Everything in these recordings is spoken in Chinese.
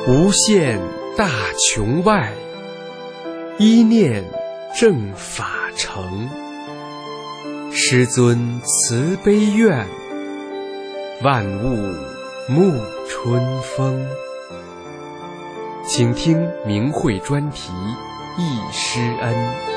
无限大穹外，一念正法成。师尊慈悲愿，万物沐春风。请听明慧专题忆师恩。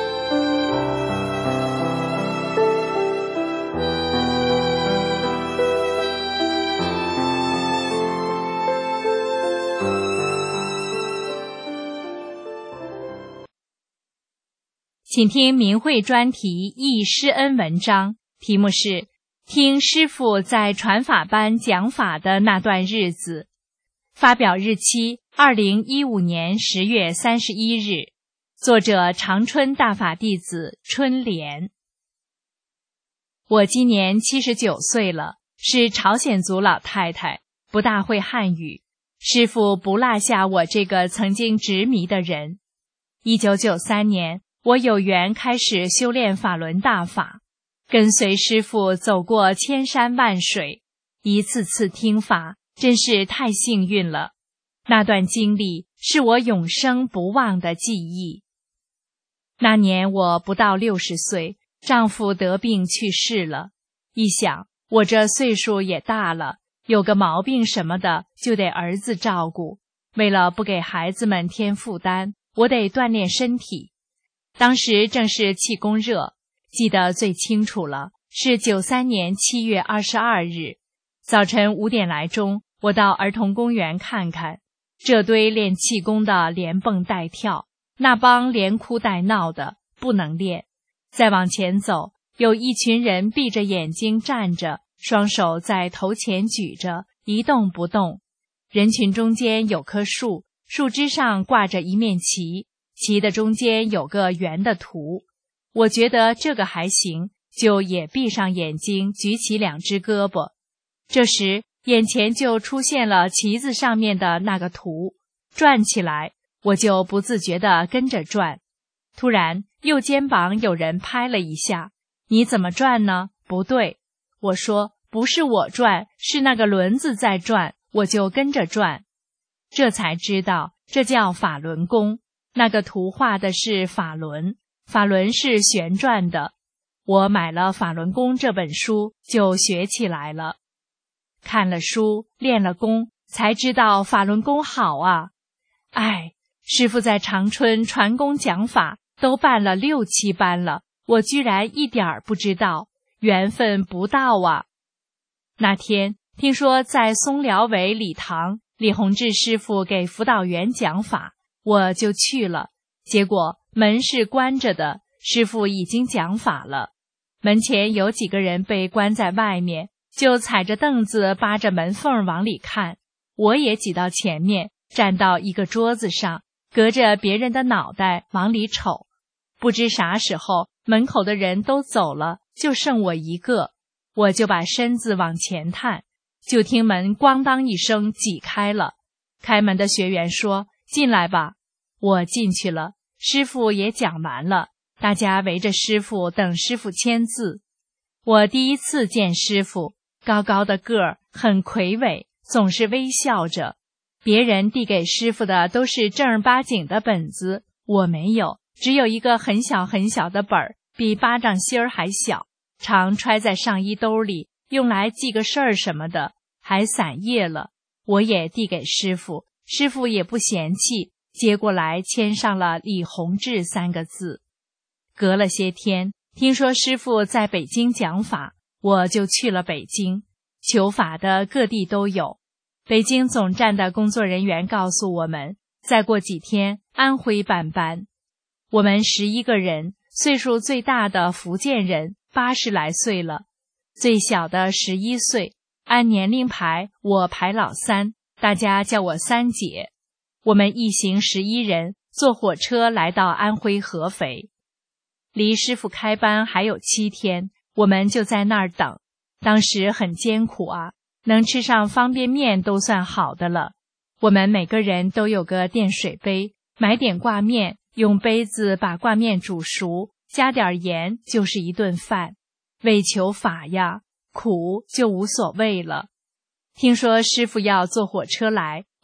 请听明慧专题忆师恩文章，题目是听师父在传法班讲法的那段日子，发表日期2015年10月31日，作者长春大法弟子春莲。我今年79岁了，是朝鲜族老太太，不大会汉语，师父不落下我这个曾经执迷的人。1993年我有缘开始修炼法轮大法，跟随师父走过千山万水，一次次听法，真是太幸运了。那段经历是我永生不忘的记忆。那年我不到60岁，丈夫得病去世了。一想，我这岁数也大了，有个毛病什么的就得儿子照顾。为了不给孩子们添负担，我得锻炼身体。当时正是气功热，记得最清楚了，是93年7月22日，早晨5点来钟，我到儿童公园看看，这堆练气功的连蹦带跳，那帮连哭带闹的，不能练。再往前走，有一群人闭着眼睛站着，双手在头前举着，一动不动。人群中间有棵树，树枝上挂着一面旗，旗的中间有个圆的图，我觉得这个还行，就也闭上眼睛，举起2只胳膊。这时眼前就出现了旗子上面的那个图，转起来，我就不自觉地跟着转。突然右肩膀有人拍了一下，你怎么转呢？不对。我说不是我转，是那个轮子在转，我就跟着转。这才知道这叫法轮功。那个图画的是法轮，法轮是旋转的。我买了《法轮功》这本书，就学起来了。看了书，练了功，才知道法轮功好啊！哎，师父在长春传功讲法，都办了6、7班了，我居然一点儿不知道，缘分不到啊！那天听说在松寮尾礼堂，李洪志师父给辅导员讲法，我就去了，结果门是关着的，师父已经讲法了。门前有几个人被关在外面，就踩着凳子扒着门缝往里看。我也挤到前面，站到一个桌子上，隔着别人的脑袋往里瞅。不知啥时候，门口的人都走了，就剩我一个。我就把身子往前探，就听门咣当一声挤开了。开门的学员说：“进来吧。”我进去了，师父也讲完了，大家围着师父等师父签字。我第一次见师父，高高的个儿，很魁伟，总是微笑着。别人递给师父的都是正儿八经的本子，我没有，只有一个很小很小的本儿，比巴掌心儿还小，常揣在上衣兜里，用来记个事儿什么的，还散页了。我也递给师父，师父也不嫌弃，接过来签上了李洪志3个字。隔了些天，听说师父在北京讲法，我就去了北京。求法的各地都有。北京总站的工作人员告诉我们，再过几天安徽办班。我们11个人，岁数最大的福建人80来岁了，最小的11岁，按年龄排我排老3，大家叫我3姐。我们一行11人坐火车来到安徽合肥，离师父开班还有7天，我们就在那儿等。当时很艰苦啊，能吃上方便面都算好的了。我们每个人都有个电水杯，买点挂面，用杯子把挂面煮熟，加点盐就是一顿饭。为求法呀，苦就无所谓了。听说师父要坐火车来，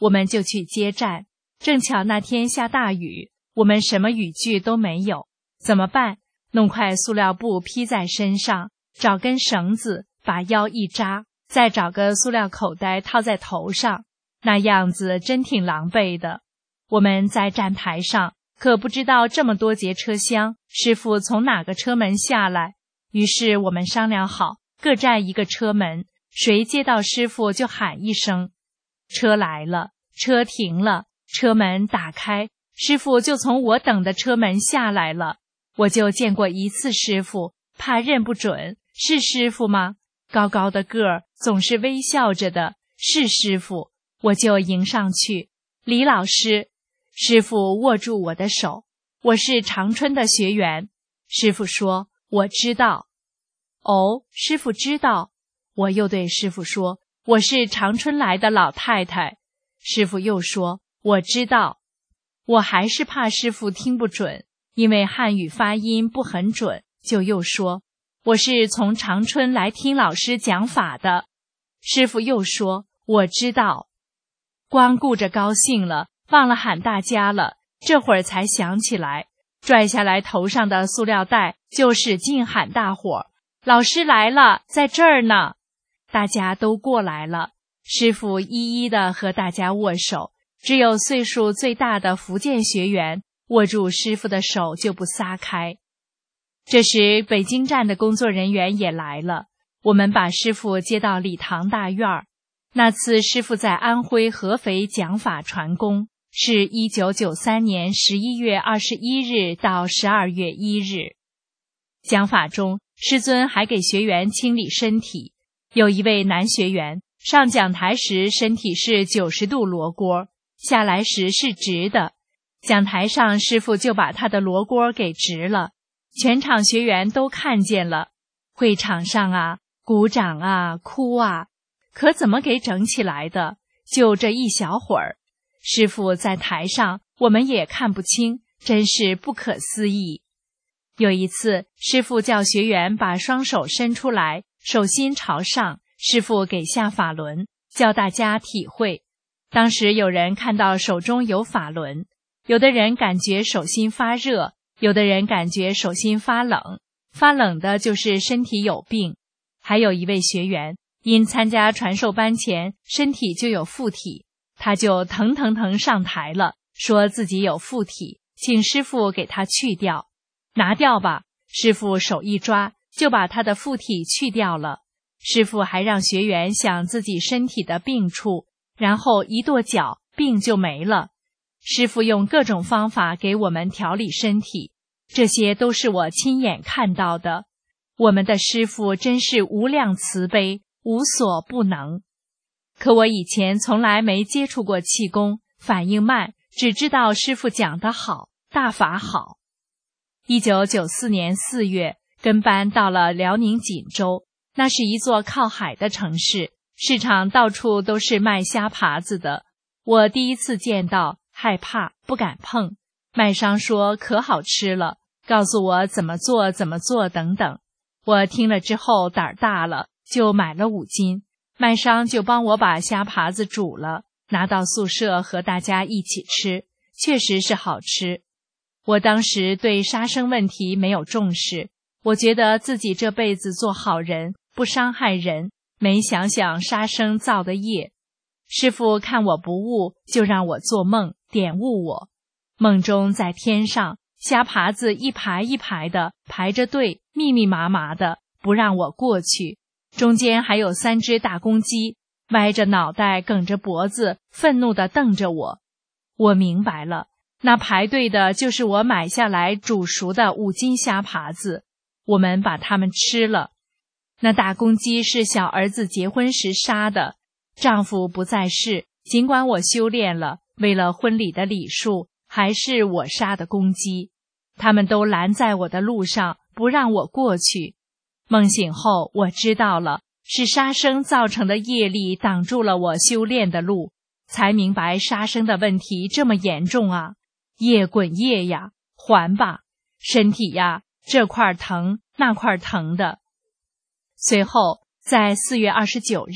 我们就去接站。正巧那天下大雨，我们什么雨具都没有，怎么办？弄块塑料布披在身上，找根绳子把腰一扎，再找个塑料口袋套在头上，那样子真挺狼狈的。我们在站台上，可不知道这么多节车厢，师傅从哪个车门下来。于是我们商量好，各站一个车门，谁接到师傅就喊一声。车来了，车停了，车门打开，师傅就从我等的车门下来了。我就见过一次师傅，怕认不准，是师傅吗？高高的个儿，总是微笑着的，是师傅。我就迎上去，李老师。师傅握住我的手，我是长春的学员。师傅说，我知道。哦，师傅知道。我又对师傅说，我是长春来的老太太。师傅又说，我知道。我还是怕师傅听不准，因为汉语发音不很准，就又说，我是从长春来听老师讲法的。师傅又说，我知道。光顾着高兴了，忘了喊大家了，这会儿才想起来，拽下来头上的塑料袋，就使劲喊大伙，老师来了，在这儿呢。大家都过来了，师傅一一的和大家握手，只有岁数最大的福建学员握住师傅的手就不撒开。这时北京站的工作人员也来了，我们把师傅接到礼堂大院儿。那次师傅在安徽合肥讲法传功，是1993年11月21日到12月1日。讲法中，师尊还给学员清理身体。有一位男学员上讲台时身体是90度罗锅，下来时是直的。讲台上师傅就把他的罗锅给直了，全场学员都看见了。会场上啊，鼓掌啊，哭啊，可怎么给整起来的？就这一小会儿。师傅在台上，我们也看不清，真是不可思议。有一次，师傅叫学员把双手伸出来，手心朝上，师傅给下法轮，教大家体会。当时有人看到手中有法轮，有的人感觉手心发热，有的人感觉手心发冷，发冷的就是身体有病。还有一位学员因参加传授班前身体就有附体，他就腾上台了，说自己有附体，请师傅给他去掉。拿掉吧，师傅手一抓，就把他的附体去掉了。师傅还让学员想自己身体的病处，然后一跺脚，病就没了。师傅用各种方法给我们调理身体，这些都是我亲眼看到的。我们的师傅真是无量慈悲，无所不能。可我以前从来没接触过气功，反应慢，只知道师傅讲得好，大法好。1994年4月，跟班到了辽宁锦州，那是一座靠海的城市，市场到处都是卖虾爬子的。我第一次见到，害怕，不敢碰。卖商说可好吃了，告诉我怎么做等等。我听了之后胆儿大了，就买了5斤。卖商就帮我把虾爬子煮了，拿到宿舍和大家一起吃，确实是好吃。我当时对杀生问题没有重视，我觉得自己这辈子做好人，不伤害人，没想想杀生造的业。师父看我不悟，就让我做梦，点悟我。梦中在天上，虾爬子一排一排的排着队，密密麻麻的，不让我过去。中间还有3只大公鸡，歪着脑袋，梗着脖子，愤怒地瞪着我。我明白了，那排队的就是我买下来煮熟的5斤虾爬子，我们把它们吃了。那大公鸡是小儿子结婚时杀的，丈夫不在世，尽管我修炼了，为了婚礼的礼数，还是我杀的公鸡。他们都拦在我的路上，不让我过去。梦醒后，我知道了，是杀生造成的业力挡住了我修炼的路，才明白杀生的问题这么严重啊！业滚业呀，还吧，身体呀，这块疼那块疼的。随后在4月29日，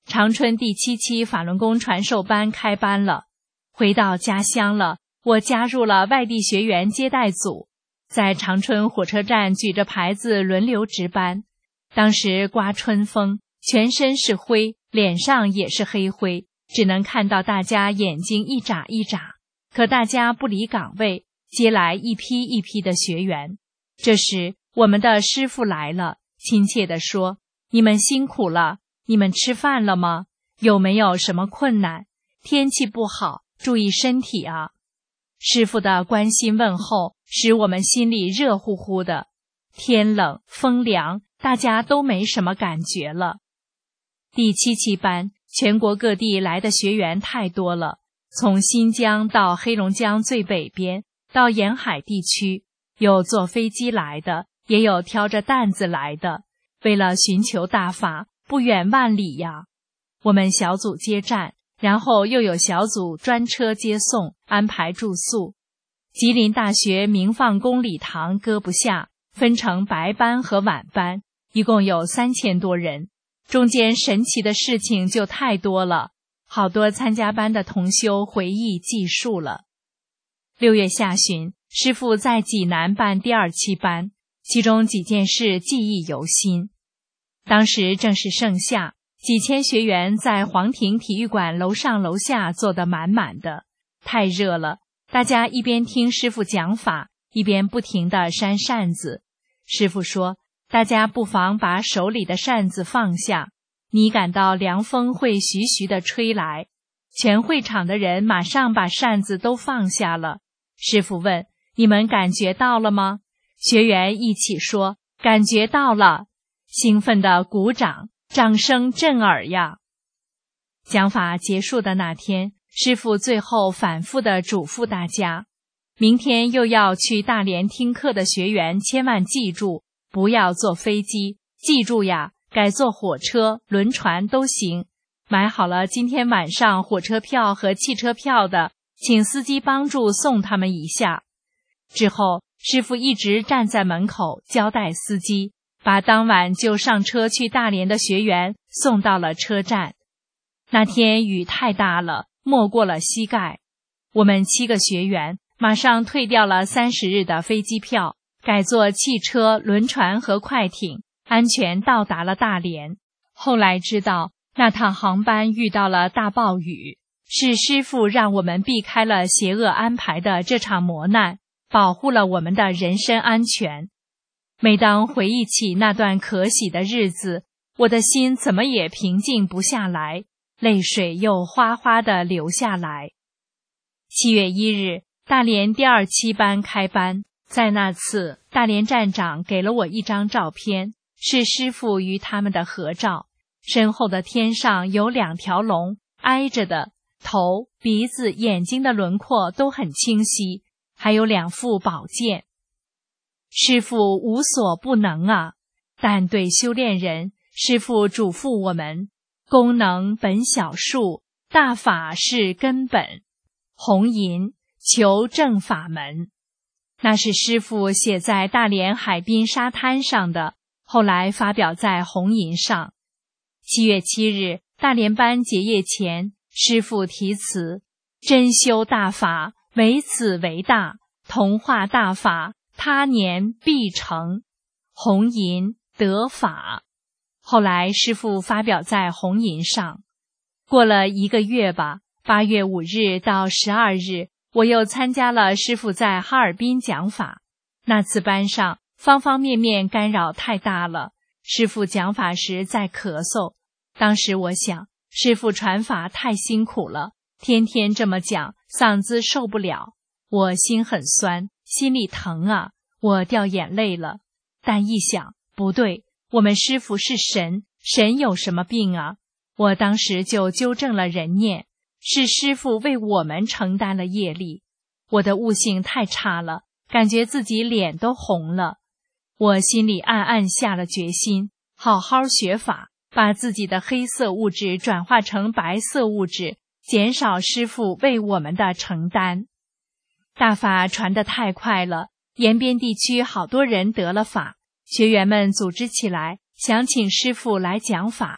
长春第7期法轮功传授班开班了，回到家乡了，我加入了外地学员接待组，在长春火车站举着牌子轮流值班。当时刮春风，全身是灰，脸上也是黑灰，只能看到大家眼睛一眨一眨，可大家不离岗位，接来一批一批的学员。这时我们的师父来了，亲切地说：你们辛苦了，你们吃饭了吗？有没有什么困难？天气不好，注意身体啊。师父的关心问候使我们心里热乎乎的，天冷风凉，大家都没什么感觉了。第7期班，全国各地来的学员太多了，从新疆到黑龙江最北边，到沿海地区，有坐飞机来的，也有挑着担子来的，为了寻求大法，不远万里呀。我们小组接站，然后又有小组专车接送，安排住宿。吉林大学明放宫礼堂搁不下，分成白班和晚班，一共有3000多人。中间神奇的事情就太多了，好多参加班的同修回忆记述了。6月下旬，师父在济南办第2期班，其中几件事记忆犹新。当时正是盛夏，几千学员在黄庭体育馆楼上楼下坐得满满的，太热了，大家一边听师父讲法，一边不停地扇扇子。师父说，大家不妨把手里的扇子放下，你感到凉风会徐徐地吹来。全会场的人马上把扇子都放下了。师父问，你们感觉到了吗？学员一起说，感觉到了，兴奋地鼓掌，掌声震耳呀。讲法结束的那天，师父最后反复地嘱咐大家，明天又要去大连听课的学员千万记住，不要坐飞机，记住呀，改坐火车、轮船都行。买好了今天晚上火车票和汽车票的，请司机帮助送他们一下。之后，师父一直站在门口交代司机，把当晚就上车去大连的学员送到了车站。那天雨太大了，没过了膝盖。我们7个学员马上退掉了30日的飞机票，改坐汽车、轮船和快艇，安全到达了大连。后来知道，那趟航班遇到了大暴雨，是师父让我们避开了邪恶安排的这场磨难，保护了我们的人身安全。每当回忆起那段可喜的日子，我的心怎么也平静不下来，泪水又哗哗地流下来。7月1日，大连第2期班开班，在那次，大连站长给了我一张照片，是师父与他们的合照。身后的天上有2条龙，挨着的，头、鼻子、眼睛的轮廓都很清晰，还有2副宝剑。师父无所不能啊，但对修炼人，师父嘱咐我们，功能本小术，大法是根本，红银求正法门。那是师父写在大连海滨沙滩上的，后来发表在红银上。7月7日，大连班结业前，师父题词：真修大法，唯此为大，同化大法，他年必成，红银得法。后来师父发表在红银上。过了1个月吧，8月5日到12日，我又参加了师父在哈尔滨讲法。那次班上方方面面干扰太大了，师父讲法时在咳嗽。当时我想，师父传法太辛苦了，天天这么讲，嗓子受不了。我心很酸，心里疼啊，我掉眼泪了。但一想，不对，我们师父是神，神有什么病啊？我当时就纠正了人念，是师父为我们承担了业力。我的悟性太差了，感觉自己脸都红了。我心里暗暗下了决心，好好学法，把自己的黑色物质转化成白色物质，减少师父为我们的承担。大法传得太快了，延边地区好多人得了法，学员们组织起来，想请师父来讲法。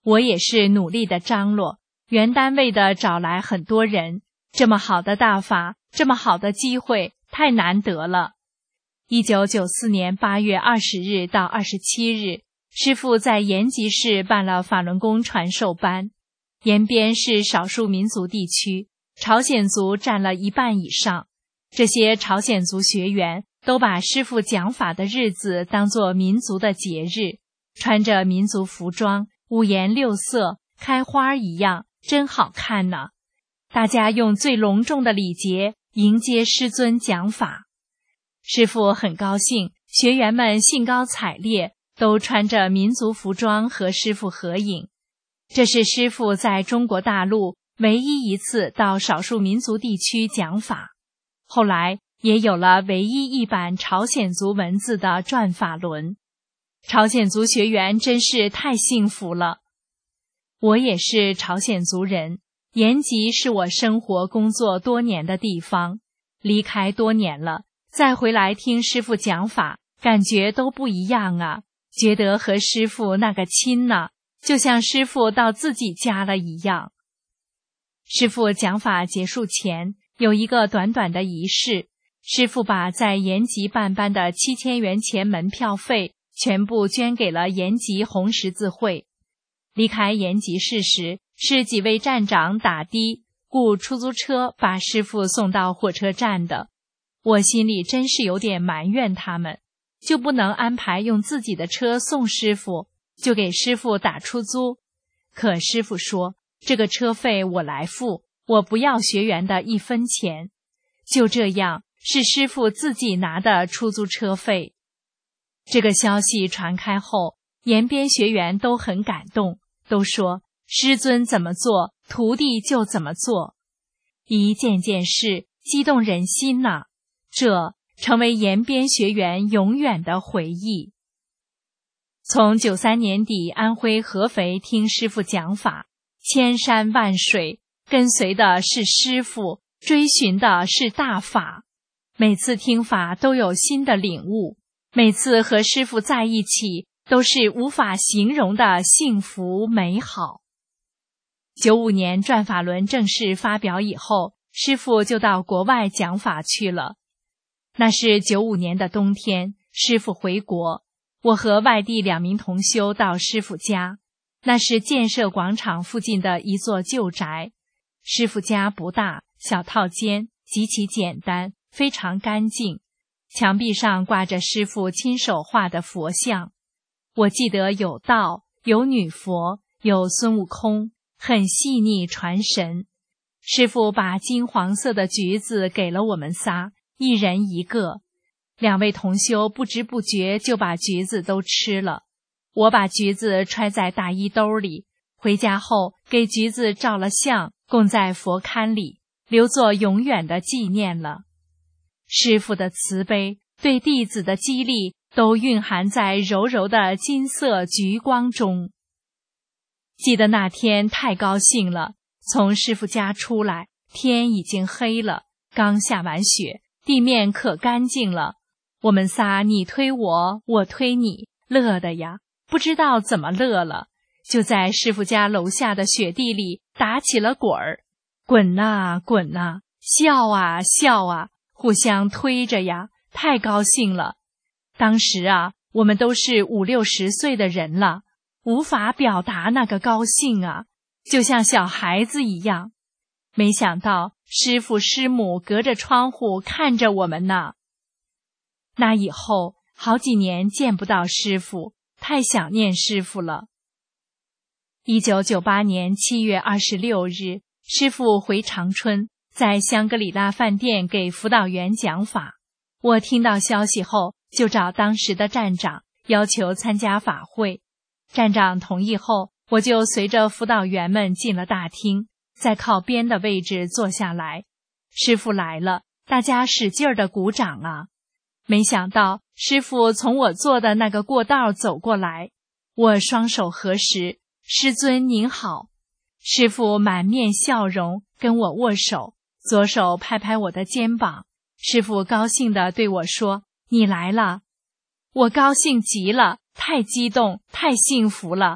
我也是努力的张罗，原单位的找来很多人，这么好的大法，这么好的机会，太难得了。1994年8月20日到27日，师父在延吉市办了法轮功传授班。延边是少数民族地区，朝鲜族占了1半以上。这些朝鲜族学员都把师父讲法的日子当作民族的节日，穿着民族服装，五颜六色，开花一样，真好看呢。大家用最隆重的礼节迎接师尊讲法。师父很高兴，学员们兴高采烈，都穿着民族服装和师父合影。这是师父在中国大陆唯一一次到少数民族地区讲法，后来也有了唯一一版朝鲜族文字的转法轮。朝鲜族学员真是太幸福了。我也是朝鲜族人，延吉是我生活工作多年的地方，离开多年了，再回来听师父讲法，感觉都不一样啊，觉得和师父那个亲呢，就像师父到自己家了一样。师父讲法结束前，有一个短短的仪式，师父把在延吉办班的7000元钱门票费全部捐给了延吉红十字会。离开延吉市时，是几位站长打的雇出租车把师父送到火车站的。我心里真是有点埋怨他们，就不能安排用自己的车送师父，就给师父打出租。可师父说，这个车费我来付，我不要学员的1分钱。就这样，是师父自己拿的出租车费。这个消息传开后，延边学员都很感动，都说师尊怎么做，徒弟就怎么做。一件件事激动人心呐，这成为延边学员永远的回忆。从93年底安徽合肥听师父讲法，千山万水，跟随的是师父，追寻的是大法。每次听法都有新的领悟，每次和师父在一起都是无法形容的幸福美好。95年转法轮正式发表以后，师父就到国外讲法去了。那是95年的冬天，师父回国，我和外地2名同修到师父家。那是建设广场附近的一座旧宅，师父家不大，小套间，极其简单，非常干净。墙壁上挂着师父亲手画的佛像，我记得有道，有女佛，有孙悟空，很细腻传神。师父把金黄色的橘子给了我们仨，一人一个。2位同修不知不觉就把橘子都吃了。我把橘子揣在大衣兜里，回家后给橘子照了相，供在佛龛里，留作永远的纪念了。师父的慈悲，对弟子的激励，都蕴含在柔柔的金色橘光中。记得那天太高兴了，从师父家出来，天已经黑了，刚下完雪，地面可干净了。我们仨你推我，我推你，乐的呀，不知道怎么乐了，就在师父家楼下的雪地里打起了滚儿，滚啊滚啊，笑啊笑啊，互相推着呀，太高兴了。当时啊，我们都是50、60岁的人了，无法表达那个高兴啊，就像小孩子一样。没想到师父师母隔着窗户看着我们呢。那以后好几年见不到师父，太想念师父了。1998年7月26日，师父回长春，在香格里拉饭店给辅导员讲法。我听到消息后，就找当时的站长，要求参加法会。站长同意后，我就随着辅导员们进了大厅，在靠边的位置坐下来。师父来了，大家使劲地鼓掌啊！没想到师父从我坐的那个过道走过来，我双手合十，师尊您好。师父满面笑容，跟我握手，左手拍拍我的肩膀。师父高兴地对我说：“你来了。”我高兴极了，太激动，太幸福了。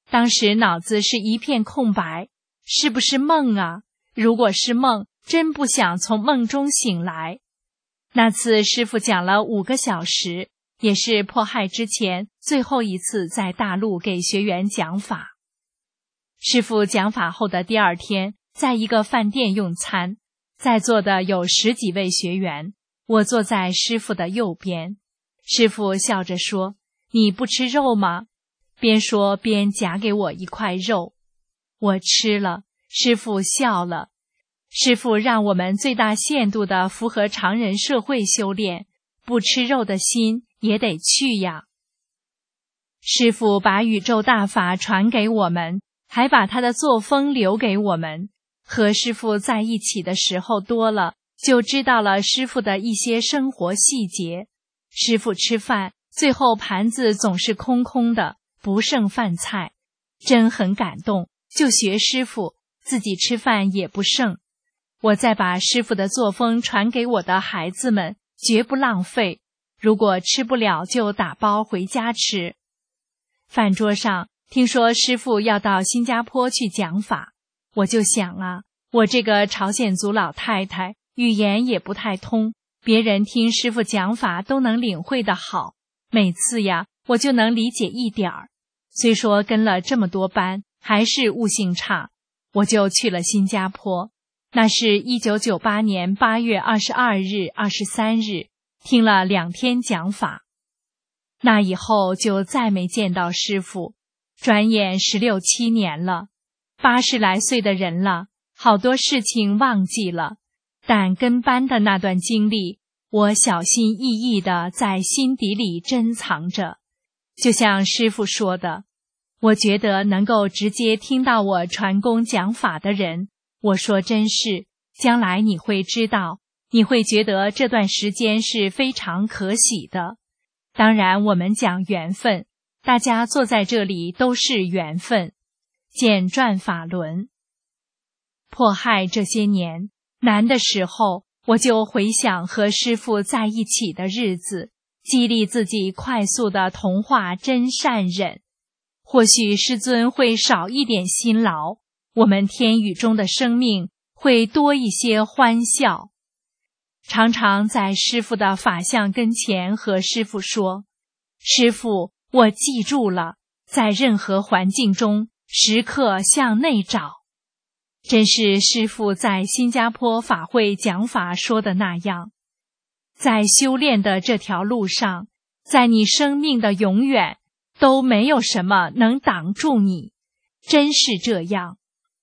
当时脑子是一片空白，是不是梦啊？如果是梦，真不想从梦中醒来。那次师父讲了5个小时，也是迫害之前最后一次在大陆给学员讲法。师父讲法后的第2天，在一个饭店用餐，在座的有10几位学员，我坐在师父的右边。师父笑着说：“你不吃肉吗？”边说边夹给我一块肉。我吃了，师父笑了。师父让我们最大限度地符合常人社会修炼，不吃肉的心也得去呀。师父把宇宙大法传给我们，还把他的作风留给我们。和师父在一起的时候多了，就知道了师父的一些生活细节。师父吃饭，最后盘子总是空空的，不剩饭菜，真很感动，就学师父，自己吃饭也不剩。我再把师父的作风传给我的孩子们，绝不浪费，如果吃不了就打包回家吃。饭桌上听说师父要到新加坡去讲法，我就想啊，我这个朝鲜族老太太语言也不太通，别人听师父讲法都能领会得好，每次呀我就能理解一点儿。虽说跟了这么多班，还是悟性差，我就去了新加坡。那是1998年8月22日、23日，听了2天讲法。那以后就再没见到师父，转眼16、17年了，80来岁的人了，好多事情忘记了，但跟班的那段经历，我小心翼翼地在心底里珍藏着。就像师父说的，我觉得能够直接听到我传功讲法的人，我说真是，将来你会知道，你会觉得这段时间是非常可喜的。当然我们讲缘分，大家坐在这里都是缘分。简转法轮。迫害这些年，难的时候，我就回想和师父在一起的日子，激励自己快速地同化真善忍。或许师尊会少一点辛劳，我们天宇中的生命会多一些欢笑。常常在师父的法相跟前和师父说：“师父，我记住了，在任何环境中，时刻向内找。”真是师父在新加坡法会讲法说的那样，在修炼的这条路上，在你生命的永远，都没有什么能挡住你，真是这样。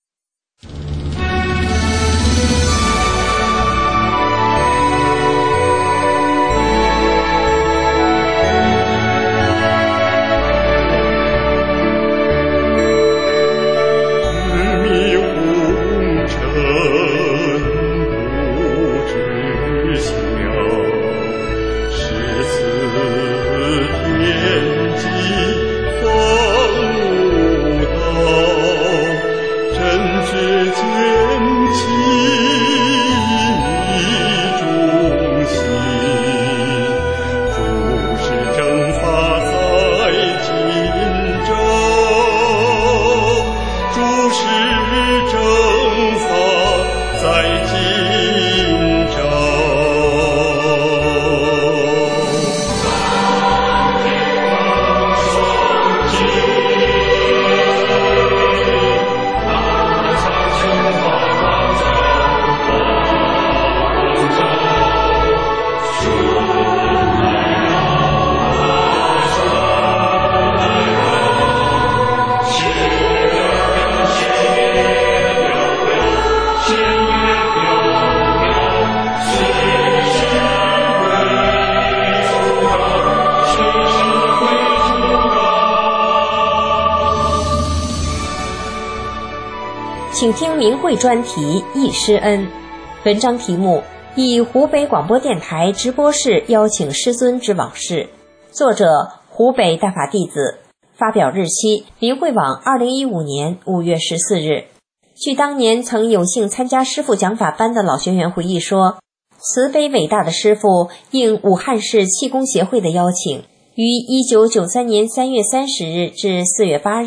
请听明慧专题忆师恩，文章题目：以湖北广播电台直播室邀请师尊之往事，作者湖北大法弟子，发表日期明慧网2015年5月14日。据当年曾有幸参加师父讲法班的老学员回忆说，慈悲伟大的师父应武汉市气功协会的邀请，于1993年3月30日至4月8日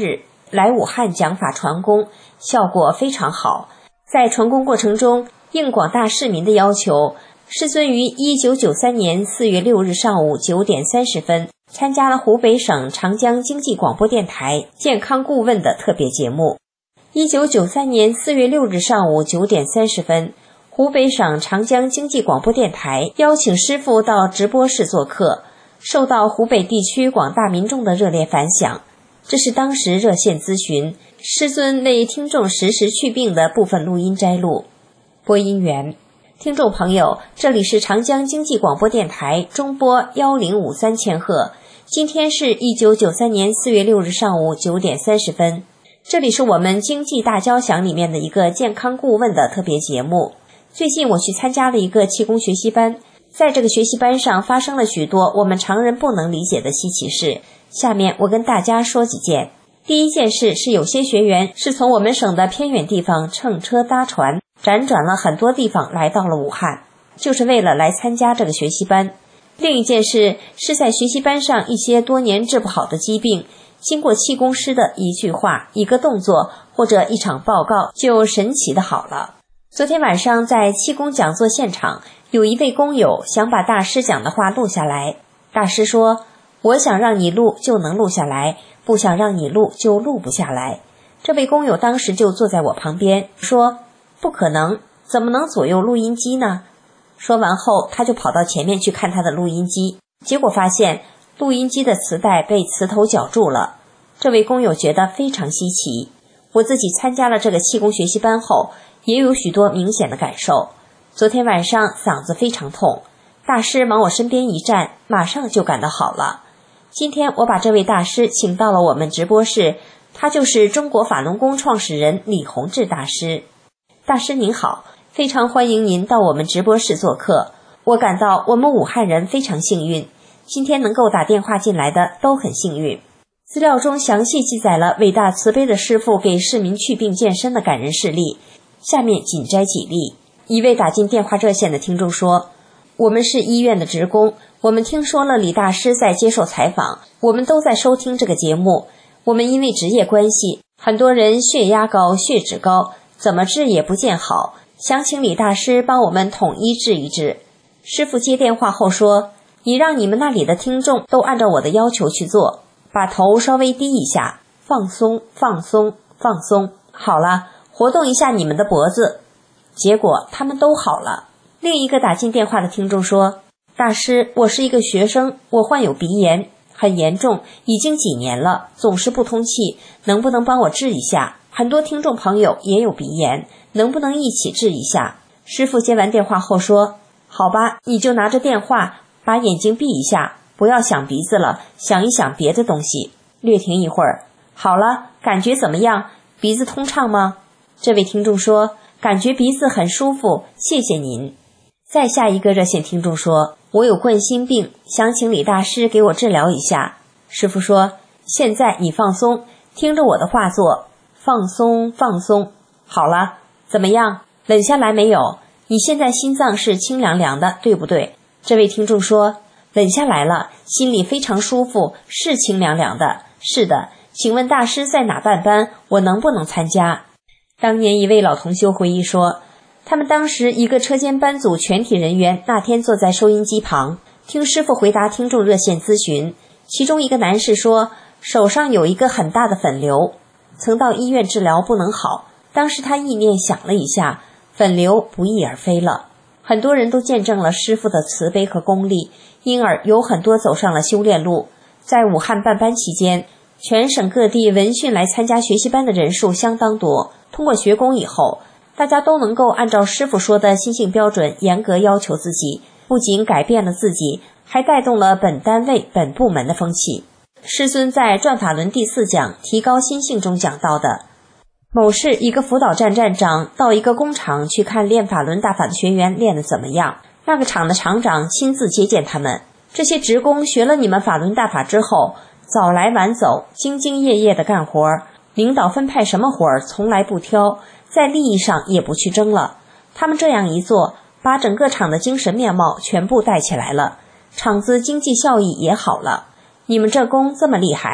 来武汉讲法传功，效果非常好。在传功过程中，应广大市民的要求，师尊于1993年4月6日上午9点30分参加了湖北省长江经济广播电台健康顾问的特别节目。1993年4月6日上午9点30分，湖北省长江经济广播电台邀请师父到直播室做客，受到湖北地区广大民众的热烈反响。这是当时热线咨询，师尊为听众实时祛病的部分录音摘录。播音员：听众朋友，这里是长江经济广播电台中波1053千赫，今天是1993年4月6日上午9点30分。这里是我们经济大交响里面的一个健康顾问的特别节目。最近我去参加了一个气功学习班，在这个学习班上发生了许多我们常人不能理解的稀奇事。下面我跟大家说几件。第一件事是有些学员是从我们省的偏远地方乘车搭船，辗转了很多地方来到了武汉，就是为了来参加这个学习班。另一件事是在学习班上一些多年治不好的疾病，经过气功师的一句话、一个动作或者一场报告就神奇的好了。昨天晚上在气功讲座现场，有一位工友想把大师讲的话录下来。大师说，我想让你录就能录下来，不想让你录就录不下来。这位工友当时就坐在我旁边说，不可能，怎么能左右录音机呢？说完后他就跑到前面去看他的录音机，结果发现录音机的磁带被磁头绞住了。这位工友觉得非常稀奇。我自己参加了这个气功学习班后，也有许多明显的感受。昨天晚上嗓子非常痛，大师往我身边一站，马上就感到好了。今天我把这位大师请到了我们直播室，他就是中国法轮功创始人李洪志大师。大师您好，非常欢迎您到我们直播室做客。我感到我们武汉人非常幸运，今天能够打电话进来的都很幸运。资料中详细记载了伟大慈悲的师父给市民祛病健身的感人事例，下面仅摘几例。一位打进电话热线的听众说，我们是医院的职工，我们听说了李大师在接受采访，我们都在收听这个节目。我们因为职业关系，很多人血压高、血脂高，怎么治也不见好，想请李大师帮我们统一治一治。师父接电话后说，你让你们那里的听众都按照我的要求去做，把头稍微低一下，放松放松放松，好了，活动一下你们的脖子。结果他们都好了。另一个打进电话的听众说，大师，我是一个学生，我患有鼻炎，很严重，已经几年了，总是不通气，能不能帮我治一下？很多听众朋友也有鼻炎，能不能一起治一下？师父接完电话后说，好吧，你就拿着电话，把眼睛闭一下，不要想鼻子了，想一想别的东西。略停一会儿，好了，感觉怎么样？鼻子通畅吗？这位听众说，感觉鼻子很舒服，谢谢您。再下一个热线听众说，我有冠心病，想请李大师给我治疗一下。师父说，现在你放松，听着我的话做，放松放松。好了，怎么样？冷下来没有？你现在心脏是清凉凉的，对不对？这位听众说，冷下来了，心里非常舒服，是清凉凉的。是的，请问大师在哪办班？我能不能参加？当年一位老同修回忆说，他们当时一个车间班组全体人员那天坐在收音机旁，听师父回答听众热线咨询。其中一个男士说，手上有一个很大的粉瘤，曾到医院治疗不能好，当时他意念想了一下，粉瘤不翼而飞了。很多人都见证了师父的慈悲和功力，因而有很多走上了修炼路。在武汉办班期间，全省各地闻讯来参加学习班的人数相当多。通过学功以后，大家都能够按照师父说的心性标准严格要求自己，不仅改变了自己，还带动了本单位本部门的风气。师尊在转法轮第4讲提高心性中讲到的，某市一个辅导站站长到一个工厂去看练法轮大法的学员练得怎么样，那个厂的厂长亲自接见他们，这些职工学了你们法轮大法之后，早来晚走，兢兢业业地干活，领导分派什么活儿从来不挑，在利益上也不去争了。他们这样一做，把整个厂的精神面貌全部带起来了，厂子经济效益也好了。你们这工这么厉害，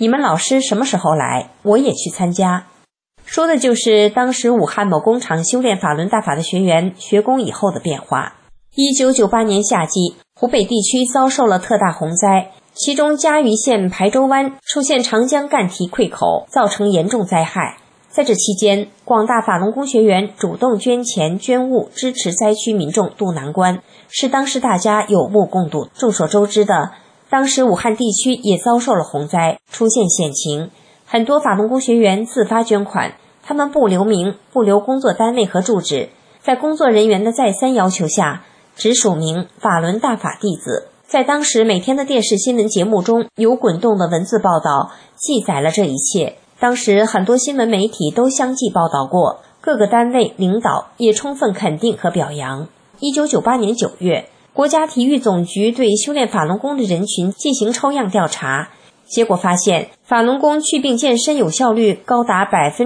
你们老师什么时候来，我也去参加。说的就是当时武汉某工厂修炼法轮大法的学员学功以后的变化。1998年夏季，湖北地区遭受了特大洪灾，其中嘉鱼县排州湾出现长江干堤溃口，造成严重灾害。在这期间，广大法轮功学员主动捐钱捐物，支持灾区民众渡难关，是当时大家有目共睹。众所周知的，当时武汉地区也遭受了洪灾，出现险情，很多法轮功学员自发捐款，他们不留名，不留工作单位和住址，在工作人员的再三要求下，只署名法轮大法弟子。在当时每天的电视新闻节目中，有滚动的文字报道记载了这一切。当时很多新闻媒体都相继报道过，各个单位领导也充分肯定和表扬。1998年9月，国家体育总局对修炼法轮功的人群进行抽样调查，结果发现法轮功祛病健身有效率高达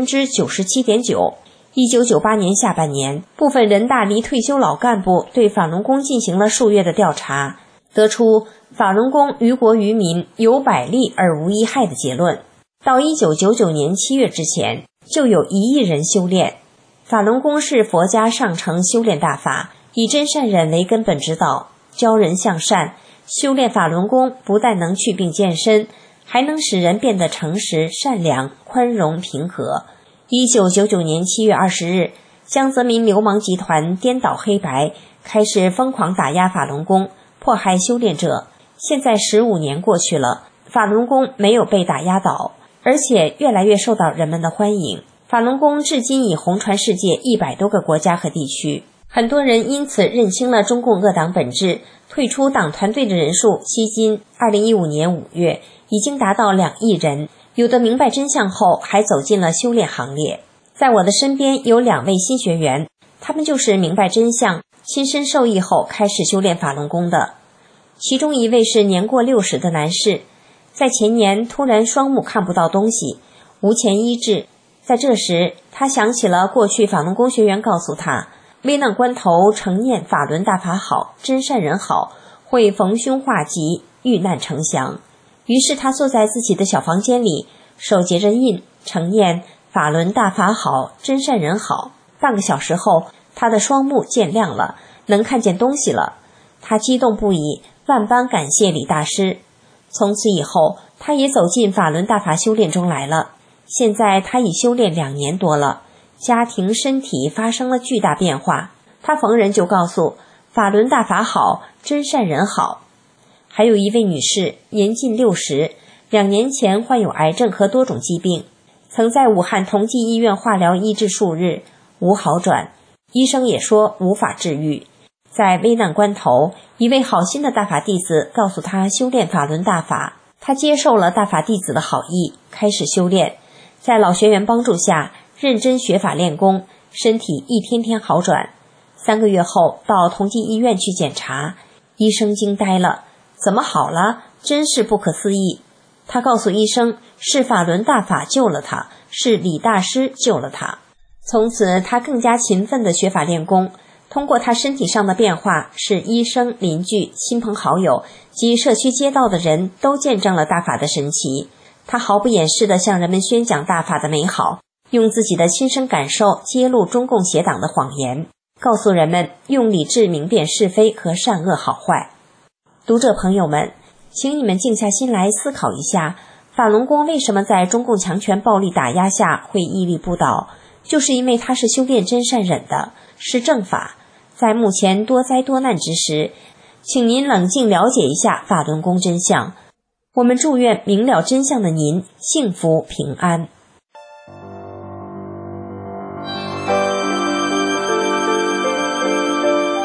97.9%。1998年下半年，部分人大离退休老干部对法轮功进行了数月的调查，得出法轮功于国于民有百利而无一害的结论。到1999年7月之前，就有1亿人修炼。法轮功是佛家上乘修炼大法，以真善忍为根本指导，教人向善。修炼法轮功不但能祛病健身，还能使人变得诚实、善良、宽容、平和。1999年7月20日，江泽民流氓集团颠倒黑白，开始疯狂打压法轮功，迫害修炼者。现在15年过去了，法轮功没有被打压倒，而且越来越受到人们的欢迎。法轮功至今已红传世界100多个国家和地区，很多人因此认清了中共恶党本质，退出党团队的人数迄今2015年5月已经达到2亿人，有的明白真相后还走进了修炼行列。在我的身边有2位新学员，他们就是明白真相、亲身受益后开始修炼法轮功的。其中一位是年过60的男士，在前年突然双目看不到东西，无钱医治。在这时，他想起了过去法轮功学员告诉他，危难关头常念法轮大法好，真善人好，会逢凶化吉，遇难成祥。于是他坐在自己的小房间里，手结着印，常念法轮大法好，真善人好。半个小时后，他的双目见亮了，能看见东西了。他激动不已，万般感谢李大师。从此以后，他也走进法轮大法修炼中来了。现在他已修炼2年多了，家庭身体发生了巨大变化。他逢人就告诉法轮大法好，真善人好。还有一位女士，年近60，2年前患有癌症和多种疾病，曾在武汉同济医院化疗医治数日，无好转，医生也说无法治愈。在危难关头，一位好心的大法弟子告诉他修炼法轮大法，他接受了大法弟子的好意，开始修炼。在老学员帮助下，认真学法练功，身体一天天好转。3个月后到同济医院去检查，医生惊呆了，怎么好了？真是不可思议。他告诉医生，是法轮大法救了他，是李大师救了他。从此他更加勤奋地学法练功。通过他身体上的变化，使医生、邻居、亲朋好友及社区街道的人都见证了大法的神奇。他毫不掩饰地向人们宣讲大法的美好，用自己的亲身感受揭露中共邪党的谎言，告诉人们用理智明辨是非和善恶好坏。读者朋友们，请你们静下心来思考一下，法轮功为什么在中共强权暴力打压下会屹立不倒？就是因为它是修炼真善忍的，是正法。在目前多灾多难之时，请您冷静了解一下法轮功真相。我们祝愿明了真相的您幸福平安。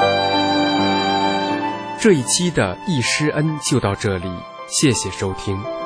这一期的易师恩就到这里，谢谢收听。